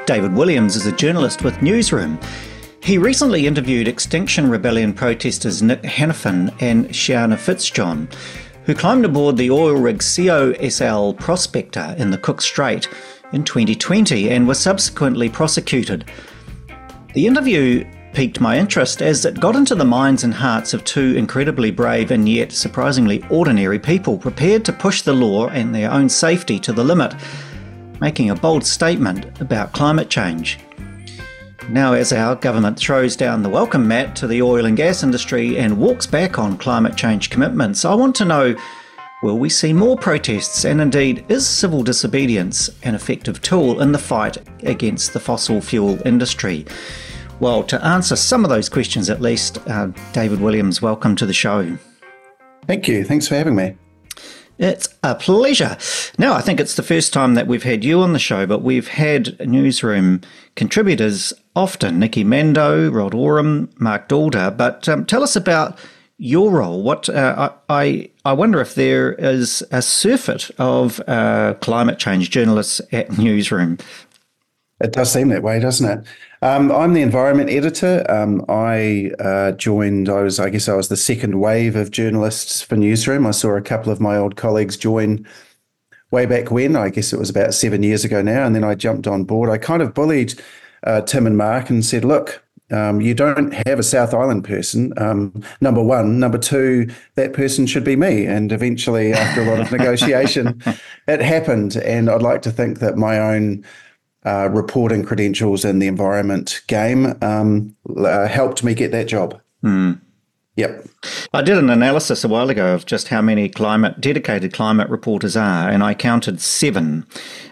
David Williams is a journalist with Newsroom. He recently interviewed Extinction Rebellion protesters Nick Hanafin and Shiana Fitzjohn, who climbed aboard the oil rig COSL Prospector in the Cook Strait in 2020 and were subsequently prosecuted. The interview piqued my interest as it got into the minds and hearts of two incredibly brave and yet surprisingly ordinary people prepared to push the law and their own safety to the limit, making a bold statement about climate change. Now, as our government throws down the welcome mat to the oil and gas industry and walks back on climate change commitments, I want to know, will we see more protests? And indeed, is civil disobedience an effective tool in the fight against the fossil fuel industry? Well, to answer some of those questions at least, David Williams, welcome to the show. Thank you. Thanks for having me. It's a pleasure. Now, I think it's the first time that we've had you on the show, but we've had Newsroom contributors often, Nikki Mando, Rod Oram, Mark Dalder. But tell us about your role. I wonder if there is a surfeit of climate change journalists at Newsroom. It does seem that way, doesn't it? I'm the environment editor. I was the second wave of journalists for Newsroom. I saw a couple of my old colleagues join way back when. I guess it was about 7 years ago now. And then I jumped on board. I kind of bullied Tim and Mark and said, look, you don't have a South Island person, number one. Number two, that person should be me. And eventually, after a lot of negotiation, it happened. And I'd like to think that my own reporting credentials in the environment game helped me get that job. Yep. I did an analysis a while ago of just how many dedicated climate reporters are, and I counted 7.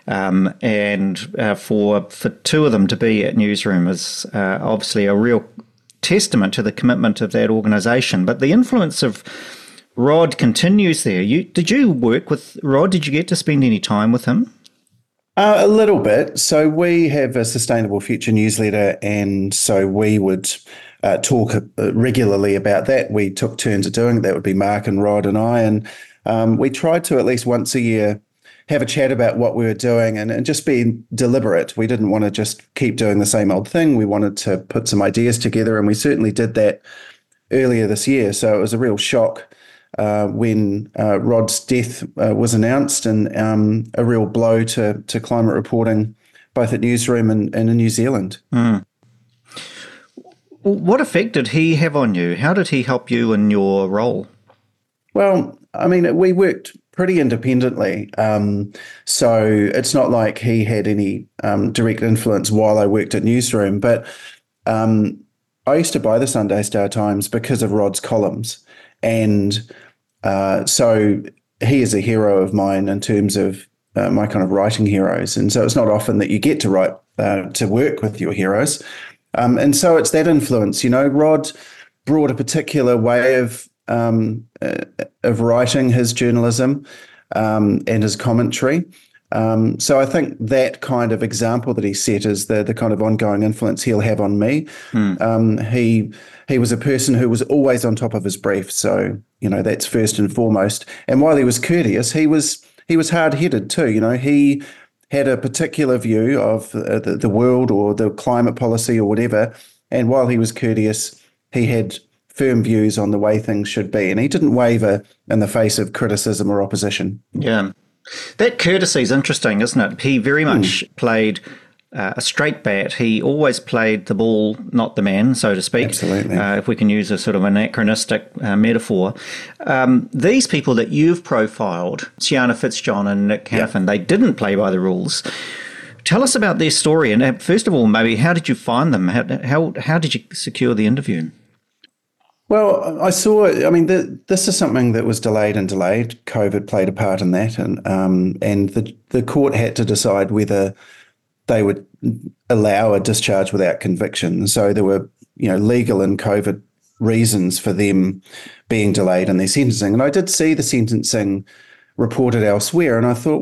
And for two of them to be at Newsroom is obviously a real testament to the commitment of that organisation. But the influence of Rod continues there. Did you work with Rod? Did you get to spend any time with him? A little bit. So we have a Sustainable Future newsletter, and so we would talk regularly about that. We took turns at doing it. That would be Mark and Rod and I, and we tried to at least once a year have a chat about what we were doing and just be deliberate. We didn't want to just keep doing the same old thing. We wanted to put some ideas together, and we certainly did that earlier this year. So it was a real shock when Rod's death was announced, and a real blow to climate reporting, both at Newsroom and in New Zealand. What effect did he have on you? How did he help you in your role? Well, I mean, we worked pretty independently. So it's not like he had any direct influence while I worked at Newsroom. But I used to buy the Sunday Star Times because of Rod's columns. And so he is a hero of mine in terms of my kind of writing heroes. And so it's not often that you get to write, to work with your heroes. And so it's that influence. You know, Rod brought a particular way of writing his journalism and his commentary. So I think that kind of example that he set is the kind of ongoing influence he'll have on me. He was a person who was always on top of his brief. So, you know, that's first and foremost. And while he was courteous, he was hard-headed too. You know, he had a particular view of the world or the climate policy or whatever. And while he was courteous, he had firm views on the way things should be. And he didn't waver in the face of criticism or opposition. Yeah. That courtesy is interesting, isn't it? He very much played a straight bat. He always played the ball, not the man, so to speak. Absolutely. If we can use a sort of anachronistic metaphor. These people that you've profiled, Shiana Fitzjohn and Nick Hanafin, they didn't play by the rules. Tell us about their story. And first of all, maybe, how did you find them? How did you secure the interview? Well, this is something that was delayed. COVID played a part in that. And the court had to decide whether they would allow a discharge without conviction. So there were, legal and COVID reasons for them being delayed in their sentencing. And I did see the sentencing reported elsewhere, and I thought,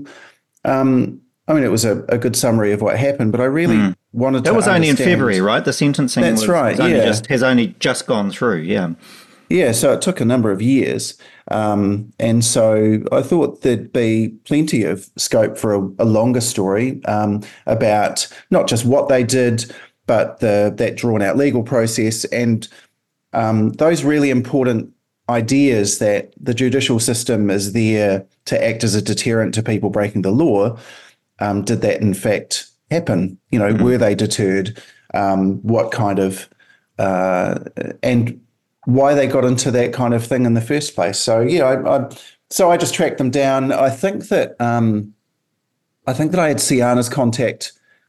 it was a good summary of what happened, but I really wanted to That was only in understand. February, right? The sentencing has only just gone through, yeah. Yeah, so it took a number of years. And so I thought there'd be plenty of scope for a longer story about not just what they did, but that drawn out legal process and those really important ideas that the judicial system is there to act as a deterrent to people breaking the law. Did that in fact happen? Were they deterred? What kind of and why they got into that kind of thing in the first place? So yeah, so I just tracked them down. I think that I had Siana's contact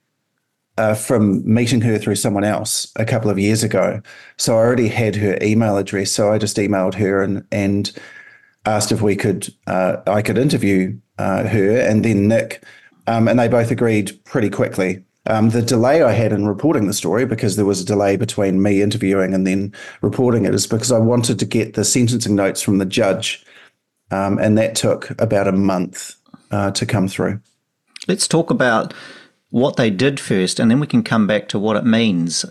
from meeting her through someone else a couple of years ago. So I already had her email address. So I just emailed her and asked if I could interview her and then Nick, and they both agreed pretty quickly. The delay I had in reporting the story, because there was a delay between me interviewing and then reporting it, is because I wanted to get the sentencing notes from the judge, and that took about a month to come through. Let's talk about what they did first, and then we can come back to what it means.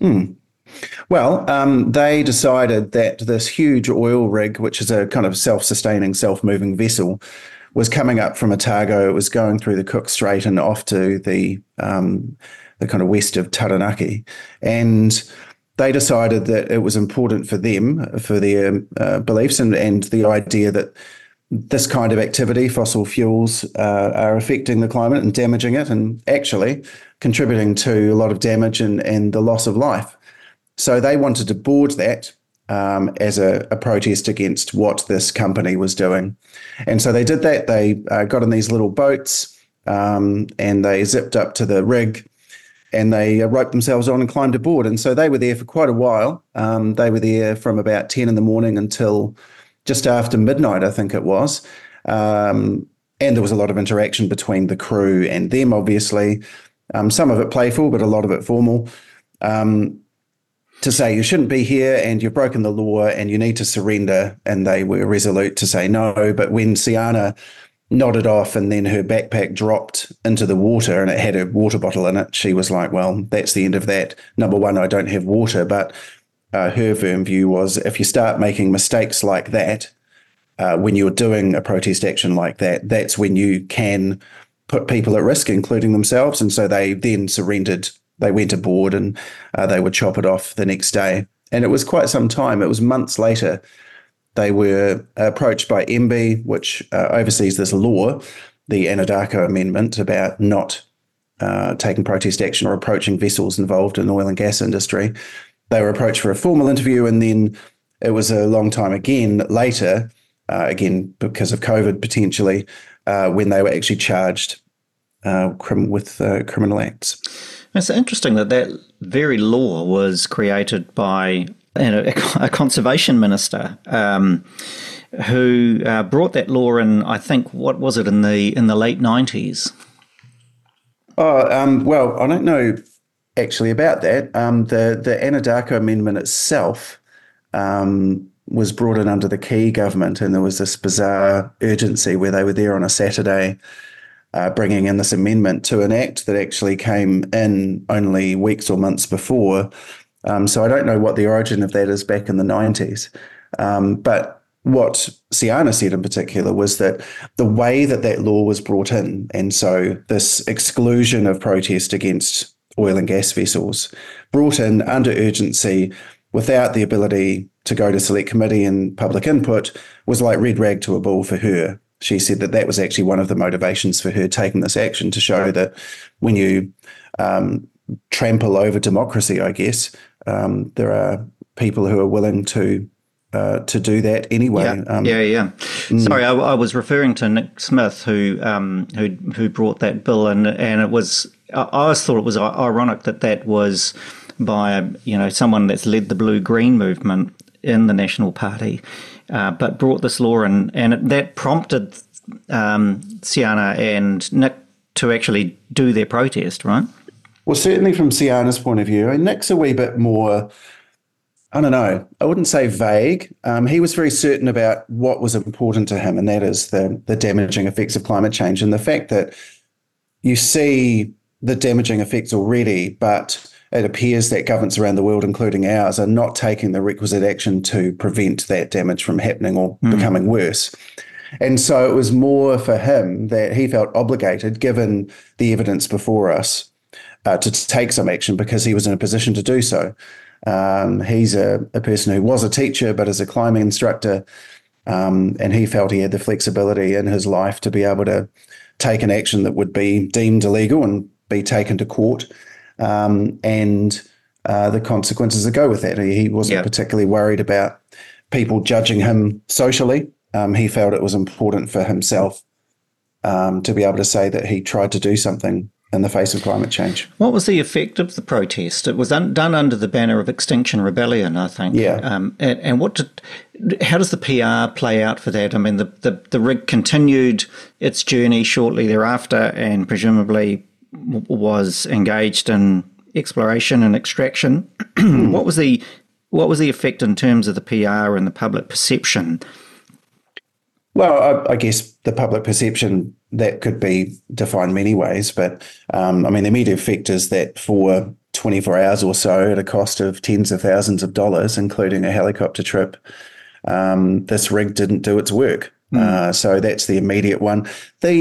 Well, they decided that this huge oil rig, which is a kind of self-sustaining, self-moving vessel, was coming up from Otago. It was going through the Cook Strait and off to the kind of west of Taranaki. And they decided that it was important for them, for their beliefs and the idea that this kind of activity, fossil fuels, are affecting the climate and damaging it and actually contributing to a lot of damage and the loss of life. So they wanted to board that as a protest against what this company was doing. And so they did that. They got in these little boats and they zipped up to the rig and they roped themselves on and climbed aboard. And so they were there for quite a while. They were there from about 10 in the morning until just after midnight, I think it was. And there was a lot of interaction between the crew and them, obviously. Some of it playful, but a lot of it formal. To say you shouldn't be here and you've broken the law and you need to surrender. And they were resolute to say no. But when Siana nodded off and then her backpack dropped into the water and it had her water bottle in it, she was like, well, that's the end of that. Number one, I don't have water. But her firm view was if you start making mistakes like that, when you're doing a protest action like that, that's when you can put people at risk, including themselves. And so they then surrendered. They went aboard and they would chop it off the next day. And it was quite some time. It was months later. They were approached by MB, which oversees this law, the Anadarko Amendment, about not taking protest action or approaching vessels involved in the oil and gas industry. They were approached for a formal interview, and then it was a long time again later, again because of COVID potentially, when they were actually charged with criminal acts. It's interesting that very law was created by a conservation minister who brought that law in. I think what was it in the late 90s? Well, I don't know actually about that. The Anadarko Amendment itself was brought in under the Key government, and there was this bizarre urgency where they were there on a Saturday bringing in this amendment to an act that actually came in only weeks or months before. So I don't know what the origin of that is back in the 90s. But what Siana said in particular was that the way that law was brought in, and so this exclusion of protest against oil and gas vessels, brought in under urgency without the ability to go to select committee and public input, was like red rag to a bull for her. She said that was actually one of the motivations for her taking this action, to show that when you trample over democracy, I guess, there are people who are willing to do that anyway. Yeah. Sorry, I was referring to Nick Smith, who brought that bill, and it was. I always thought it was ironic that was by someone that's led the blue-green movement in the National Party. But brought this law in, and that prompted Siana and Nick to actually do their protest, right? Well, certainly from Siana's point of view. Nick's a wee bit more, I don't know, I wouldn't say vague. He was very certain about what was important to him, and that is the damaging effects of climate change and the fact that you see the damaging effects already, but it appears that governments around the world, including ours, are not taking the requisite action to prevent that damage from happening or becoming worse. And so it was more for him that he felt obligated, given the evidence before us, to take some action because he was in a position to do so. He's a person who was a teacher, but is a climbing instructor, and he felt he had the flexibility in his life to be able to take an action that would be deemed illegal and be taken to court, and the consequences that go with that. He wasn't particularly worried about people judging him socially. He felt it was important for himself to be able to say that he tried to do something in the face of climate change. What was the effect of the protest? It was done under the banner of Extinction Rebellion, I think. Yeah. And how does the PR play out for that? I mean, the rig continued its journey shortly thereafter and presumably was engaged in exploration and extraction. What was the effect in terms of the PR and the public perception? Well, I guess the public perception, that could be defined many ways, but the immediate effect is that for 24 hours or so at a cost of tens of thousands of dollars, including a helicopter trip, this rig didn't do its work. So that's the immediate one.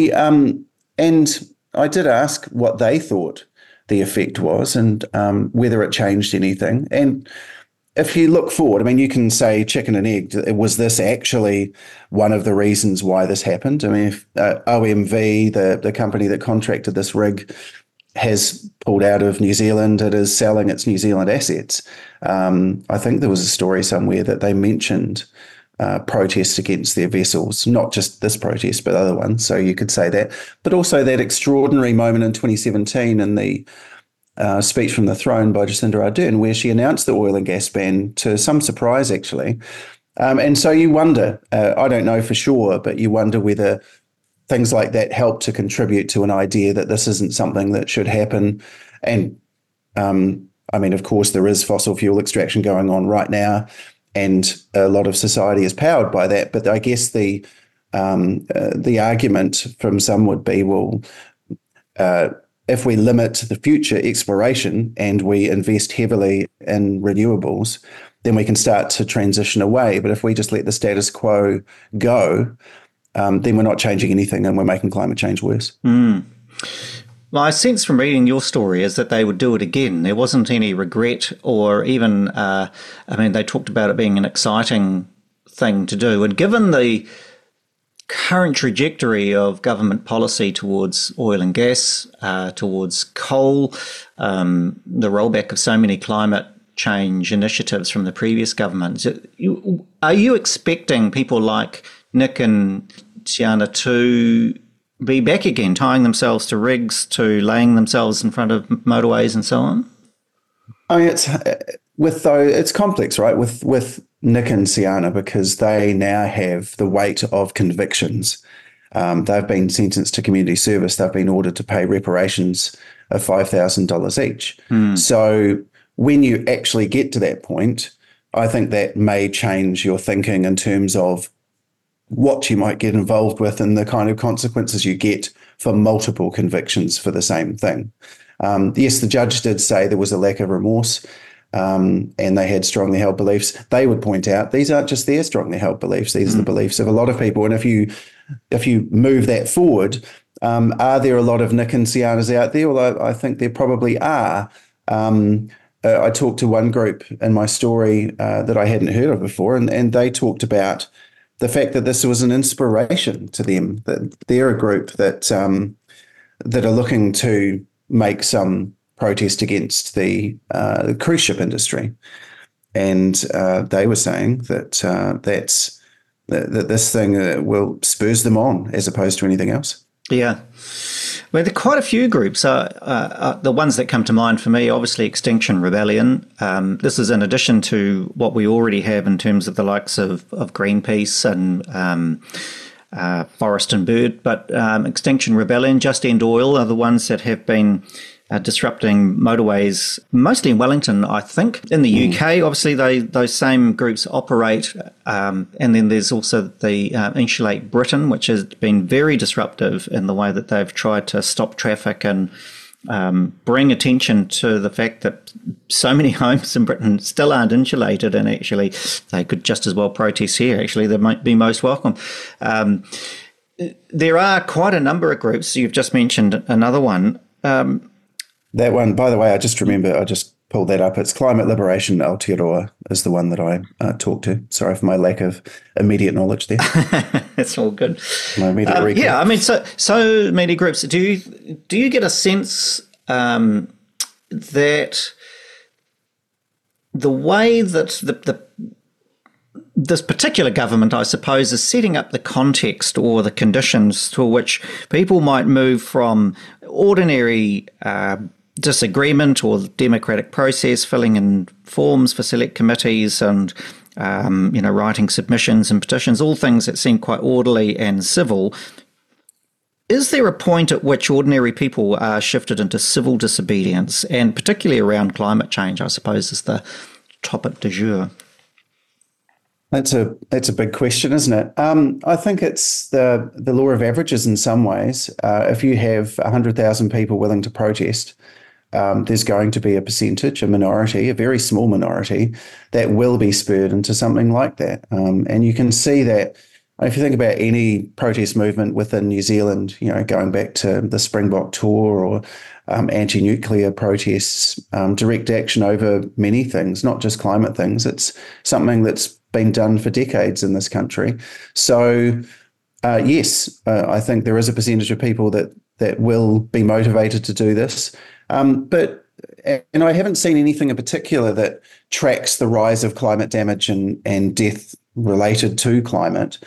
And I did ask what they thought the effect was and whether it changed anything. And if you look forward, you can say chicken and egg. Was this actually one of the reasons why this happened? If OMV, the company that contracted this rig, has pulled out of New Zealand, it is selling its New Zealand assets. I think there was a story somewhere that they mentioned protests against their vessels, not just this protest, but other ones. So you could say that. But also that extraordinary moment in 2017 in the speech from the throne by Jacinda Ardern, where she announced the oil and gas ban to some surprise, actually. And so you wonder, I don't know for sure, but you wonder whether things like that help to contribute to an idea that this isn't something that should happen. And of course, there is fossil fuel extraction going on right now, and a lot of society is powered by that. But I guess the argument from some would be, well, if we limit the future exploration and we invest heavily in renewables, then we can start to transition away. But if we just let the status quo go, then we're not changing anything and we're making climate change worse. My sense from reading your story is that they would do it again. There wasn't any regret or even, they talked about it being an exciting thing to do. And given the current trajectory of government policy towards oil and gas, towards coal, the rollback of so many climate change initiatives from the previous governments, are you expecting people like Nick and Tiana to be back again, tying themselves to rigs, to laying themselves in front of motorways and so on? It's complex, right? With Nick and Siana, because they now have the weight of convictions. They've been sentenced to community service. They've been ordered to pay reparations of $5,000 each. So when you actually get to that point, I think that may change your thinking in terms of what you might get involved with and the kind of consequences you get for multiple convictions for the same thing. Yes, the judge did say there was a lack of remorse, and they had strongly held beliefs. They would point out these aren't just their strongly held beliefs; these are the beliefs of a lot of people. And if you move that forward, are there a lot of Nick and Sianas out there? Well, I think there probably are. I talked to one group in my story that I hadn't heard of before, and they talked about the fact that this was an inspiration to them, that they're a group that are looking to make some protest against the cruise ship industry. And they were saying that that this thing will spurs them on as opposed to anything else. Yeah. Well, there are quite a few groups. The ones that come to mind for me, obviously Extinction Rebellion. This is in addition to what we already have in terms of the likes of Greenpeace and Forest and Bird. But Extinction Rebellion, Just End Oil are the ones that have been disrupting motorways, mostly in Wellington, I think. In the UK, obviously, those same groups operate. And then there's also the Insulate Britain, which has been very disruptive in the way that they've tried to stop traffic and bring attention to the fact that so many homes in Britain still aren't insulated, and actually they could just as well protest here. Actually, they might be most welcome. There are quite a number of groups. You've just mentioned another one. That one, by the way, I just pulled that up. It's Climate Liberation Aotearoa is the one that I talked to. Sorry for my lack of immediate knowledge there. That's all good. My immediate recall. Yeah, I mean, so many groups. Do you get a sense that the way that this particular government, I suppose, is setting up the context or the conditions to which people might move from ordinary disagreement or the democratic process, filling in forms for select committees and writing submissions and petitions, all things that seem quite orderly and civil. Is there a point at which ordinary people are shifted into civil disobedience, and particularly around climate change, I suppose, is the topic du jour? That's a big question, isn't it? I think it's the law of averages in some ways. If you have 100,000 people willing to protest, there's going to be a percentage, a minority, a very small minority, that will be spurred into something like that. And you can see that if you think about any protest movement within New Zealand, going back to the Springbok tour or anti-nuclear protests, direct action over many things, not just climate things. It's something that's been done for decades in this country. So, yes, I think there is a percentage of people that will be motivated to do this. But I haven't seen anything in particular that tracks the rise of climate damage and death related to climate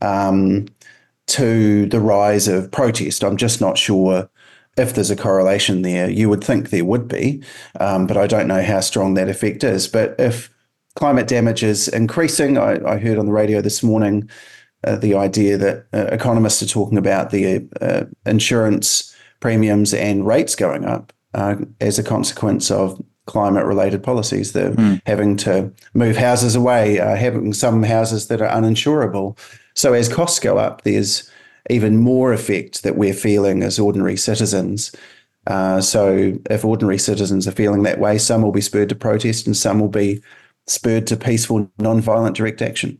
to the rise of protest. I'm just not sure if there's a correlation there. You would think there would be, but I don't know how strong that effect is. But if climate damage is increasing, I heard on the radio this morning the idea that economists are talking about the insurance premiums and rates going up as a consequence of climate-related policies. They're having to move houses away, having some houses that are uninsurable. So as costs go up, there's even more effect that we're feeling as ordinary citizens. So if ordinary citizens are feeling that way, some will be spurred to protest and some will be spurred to peaceful, non-violent direct action.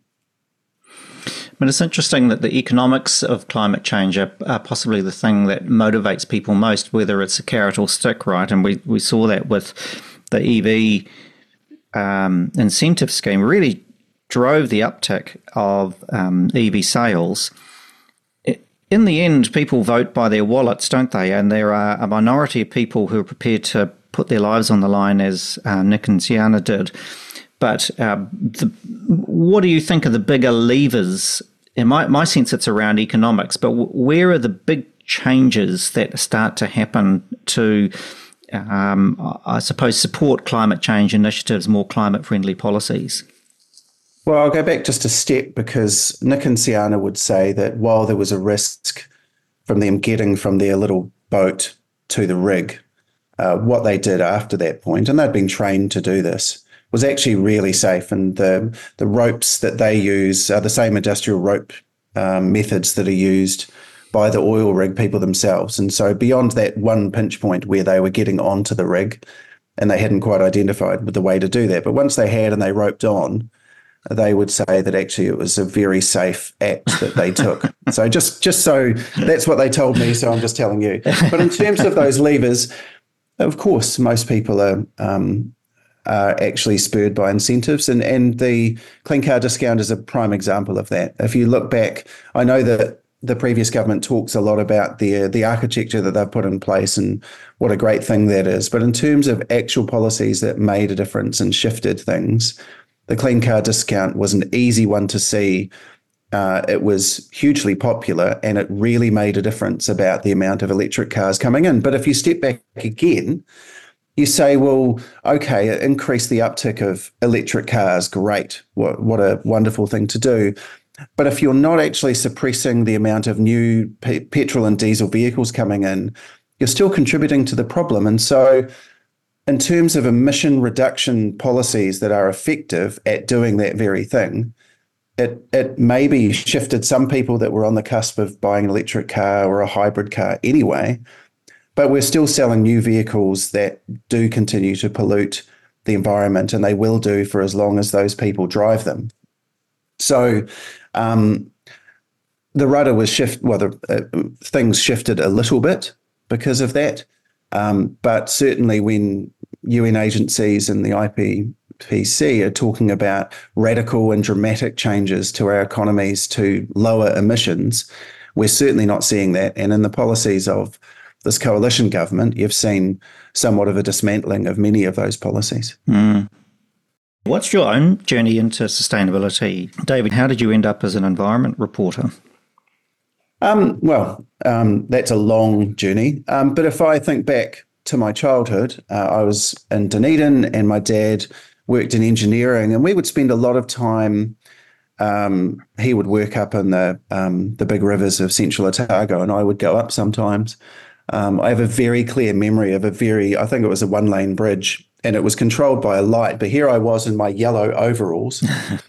But it's interesting that the economics of climate change are possibly the thing that motivates people most, whether it's a carrot or stick, right? And we saw that with the EV incentive scheme, really drove the uptick of EV sales. In the end, people vote by their wallets, don't they? And there are a minority of people who are prepared to put their lives on the line, as Nick and Siana did. But what do you think are the bigger levers? In my sense, it's around economics, but where are the big changes that start to happen to, I suppose, support climate change initiatives, more climate-friendly policies? Well, I'll go back just a step, because Nick and Siana would say that while there was a risk from them getting from their little boat to the rig, what they did after that point, and they'd been trained to do this, was actually really safe. And the ropes that they use are the same industrial rope methods that are used by the oil rig people themselves. And so beyond that one pinch point where they were getting onto the rig, and they hadn't quite identified the way to do that, but once they had and they roped on, they would say that actually it was a very safe act that they took. So just so that's what they told me, so I'm just telling you. But in terms of those levers, of course, most people are actually spurred by incentives, and the Clean Car Discount is a prime example of that. If you look back, I know that the previous government talks a lot about the architecture that they've put in place and what a great thing that is. But in terms of actual policies that made a difference and shifted things, the Clean Car Discount was an easy one to see. It was hugely popular, and it really made a difference about the amount of electric cars coming in. But if you step back again, you say, well, okay, increase the uptick of electric cars, great. What a wonderful thing to do. But if you're not actually suppressing the amount of new petrol and diesel vehicles coming in, you're still contributing to the problem. And so in terms of emission reduction policies that are effective at doing that very thing, it maybe shifted some people that were on the cusp of buying an electric car or a hybrid car anyway. but we're still selling new vehicles that do continue to pollute the environment, and they will do for as long as those people drive them. So the rudder was things shifted a little bit because of that. But certainly when UN agencies and the IPCC are talking about radical and dramatic changes to our economies to lower emissions, we're certainly not seeing that. And in the policies of this coalition government, you've seen somewhat of a dismantling of many of those policies. What's your own journey into sustainability? David, how did you end up as an environment reporter? That's a long journey. But if I think back to my childhood, I was in Dunedin and my dad worked in engineering, and we would spend a lot of time. He would work up in the big rivers of Central Otago, and I would go up sometimes. I have a very clear memory of I think it was a one-lane bridge, and it was controlled by a light. But here I was in my yellow overalls.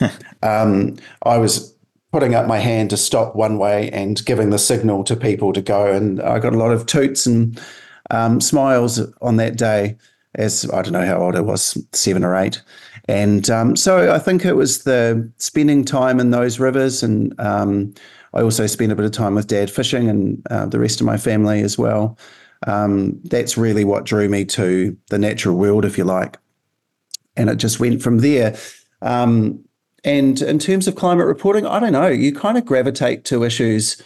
I was putting up my hand to stop one way and giving the signal to people to go. And I got a lot of toots and smiles on that day, as I don't know how old I was, 7 or 8. And so I think it was the spending time in those rivers. And I also spent a bit of time with Dad fishing, and the rest of my family as well. That's really what drew me to the natural world, if you like. And it just went from there. And in terms of climate reporting, I don't know, you kind of gravitate to issues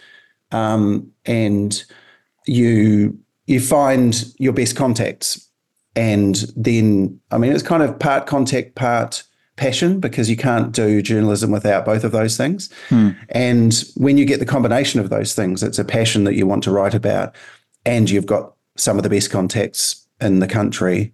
and you find your best contacts. And then, I mean, it's kind of part contact, part passion, because you can't do journalism without both of those things. And when you get the combination of those things, it's a passion that you want to write about, and you've got some of the best contacts in the country.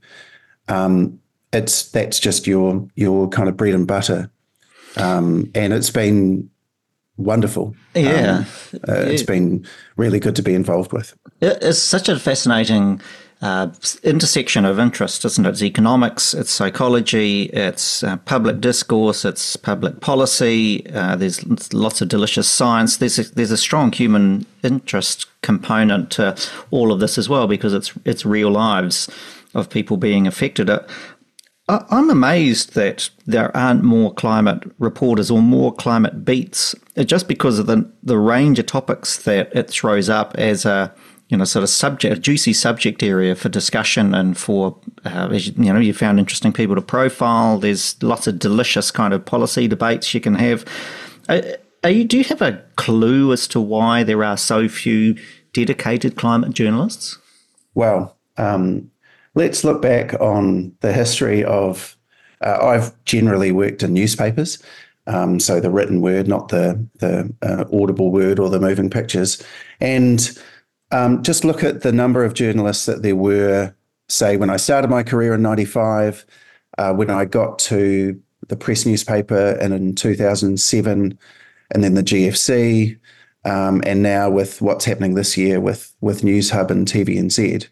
That's just your kind of bread and butter. And it's been wonderful. It's been really good to be involved with. It's such a fascinating intersection of interest, isn't it? It's economics, it's psychology, it's public discourse, it's public policy. There's lots of delicious science. There's a strong human interest component to all of this as well, because it's real lives of people being affected. I'm amazed that there aren't more climate reporters or more climate beats, just because of the range of topics that it throws up as a sort of a juicy subject area for discussion, and for you found interesting people to profile. There's lots of delicious kind of policy debates you can have. Do you have a clue as to why there are so few dedicated climate journalists? Well, let's look back on the history of. I've generally worked in newspapers, so the written word, not the audible word or the moving pictures, and just look at the number of journalists that there were, say, when I started my career in 95, when I got to the Press newspaper in 2007, and then the GFC, and now with what's happening this year with Newshub and TVNZ.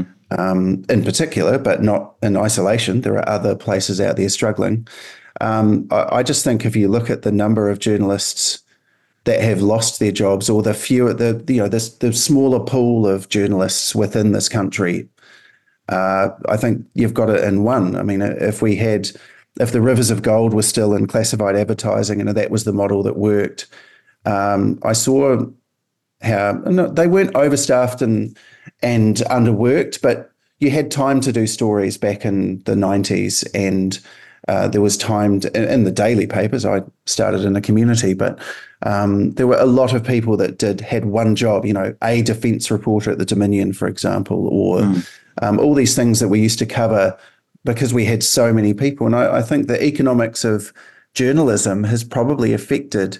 In particular, but not in isolation. There are other places out there struggling. I just think if you look at the number of journalists that have lost their jobs, or the smaller pool of journalists within this country, I think you've got it in one. I mean, if the Rivers of Gold were still in classified advertising and that was the model that worked, I saw how they weren't overstaffed and underworked, but you had time to do stories back in the 90s, and there was time in the daily papers. I started in a community, but there were a lot of people that had one job, a defence reporter at the Dominion, for example, or all these things that we used to cover because we had so many people. And I think the economics of journalism has probably affected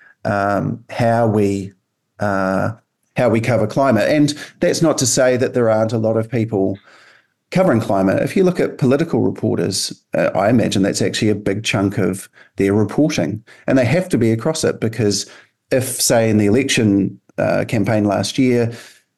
how we cover climate. And that's not to say that there aren't a lot of people covering climate. If you look at political reporters, I imagine that's actually a big chunk of their reporting, and they have to be across it, because if, say, in the election campaign last year,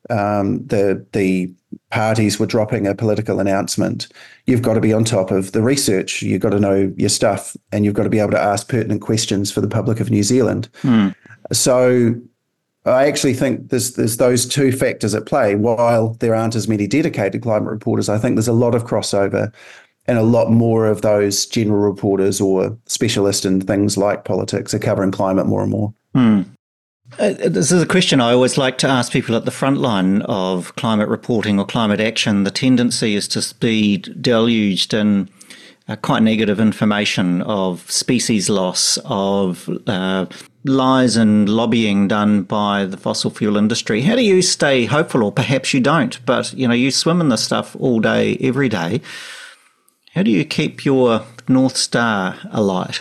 the parties were dropping a political announcement, you've got to be on top of the research. You've got to know your stuff, and you've got to be able to ask pertinent questions for the public of New Zealand. So I actually think there's those two factors at play. While there aren't as many dedicated climate reporters, I think there's a lot of crossover and a lot more of those general reporters or specialists in things like politics are covering climate more and more. This is a question I always like to ask people at the front line of climate reporting or climate action. The tendency is to be deluged in quite negative information of species loss, of lies and lobbying done by the fossil fuel industry. How do you stay hopeful, or perhaps you don't, but you swim in this stuff all day, every day. How do you keep your North Star alight?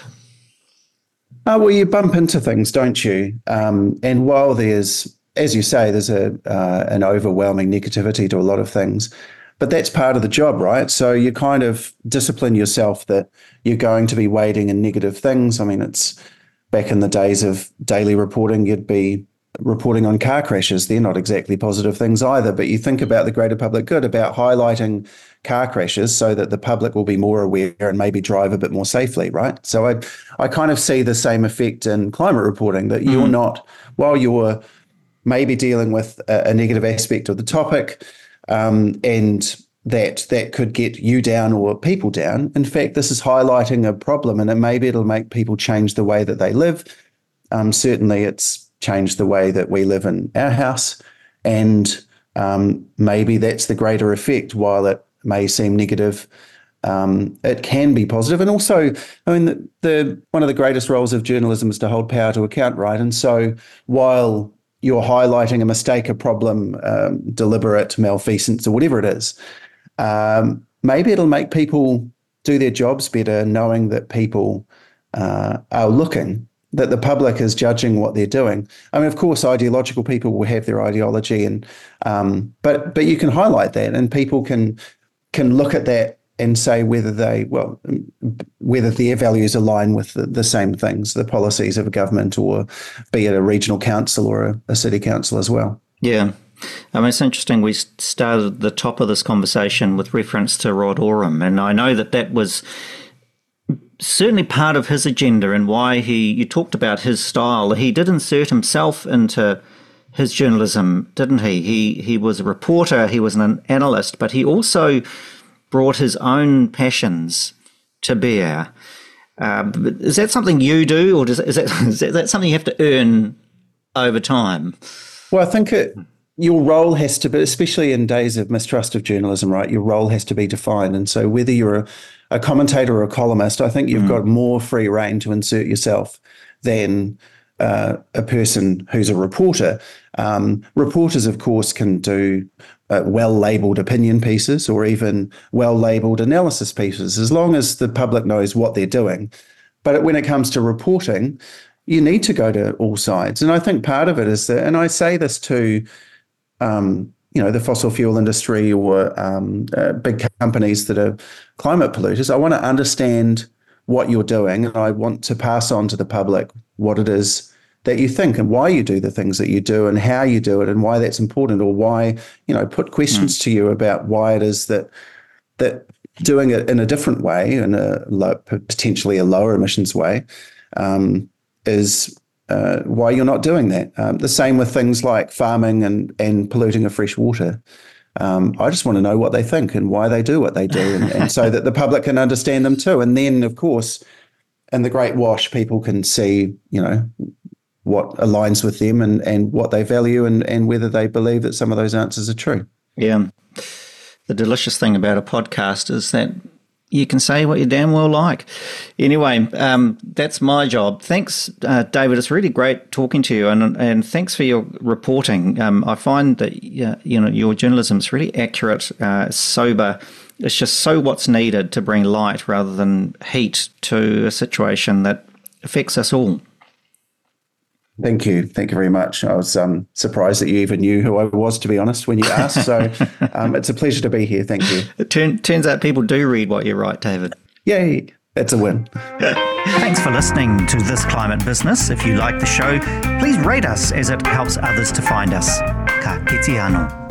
Well, you bump into things, don't you? And while there's, as you say, there's an overwhelming negativity to a lot of things, but that's part of the job, right? So you kind of discipline yourself that you're going to be wading in negative things. I mean, it's back in the days of daily reporting, you'd be reporting on car crashes. They're not exactly positive things either, but you think about the greater public good, about highlighting car crashes so that the public will be more aware and maybe drive a bit more safely, right? So I kind of see the same effect in climate reporting, that you're not, while you're maybe dealing with a negative aspect of the topic, and that could get you down or people down. In fact, this is highlighting a problem, and maybe it'll make people change the way that they live. Certainly it's changed the way that we live in our house, and maybe that's the greater effect. While it may seem negative, it can be positive. And also, I mean, the one of the greatest roles of journalism is to hold power to account, right? And so while you're highlighting a mistake, a problem, deliberate malfeasance, or whatever it is, maybe it'll make people do their jobs better, knowing that people are looking, that the public is judging what they're doing. I mean, of course, ideological people will have their ideology, and but you can highlight that, and people can look at that and say whether their values align with the same things, the policies of a government, or be it a regional council or a city council as well. Yeah. I mean, it's interesting. We started the top of this conversation with reference to Rod Oram, and I know that was certainly part of his agenda and why you talked about his style. He did insert himself into his journalism, didn't he? He was a reporter, he was an analyst, but he also brought his own passions to bear. Is that something you do, or is that something you have to earn over time? Well, I think your role has to be, especially in days of mistrust of journalism, right? Your role has to be defined. And so whether you're a commentator or a columnist, I think you've got more free rein to insert yourself than a person who's a reporter. Reporters, of course, can do well-labelled opinion pieces or even well-labelled analysis pieces, as long as the public knows what they're doing. But when it comes to reporting, you need to go to all sides. And I think part of it is that, and I say this to the fossil fuel industry or big companies that are climate polluters, I want to understand what you're doing, and I want to pass on to the public what it is that you think and why you do the things that you do and how you do it and why that's important, or why, put questions to you about why it is that doing it in a different way, in potentially a lower emissions way, is why you're not doing that. The same with things like farming and polluting of fresh water. I just want to know what they think and why they do what they do, and so that the public can understand them too. And then, of course, in the Great Wash, people can see, what aligns with them and what they value, and whether they believe that some of those answers are true. Yeah. The delicious thing about a podcast is that you can say what you damn well like. Anyway, that's my job. Thanks, David. It's really great talking to you, and thanks for your reporting. I find that your journalism is really accurate, sober. It's just so what's needed to bring light rather than heat to a situation that affects us all. Thank you. Thank you very much. I was surprised that you even knew who I was, to be honest, when you asked. So it's a pleasure to be here. Thank you. It turns out people do read what you write, David. Yay. That's a win. Thanks for listening to This Climate Business. If you like the show, please rate us, as it helps others to find us. Ka kite anō.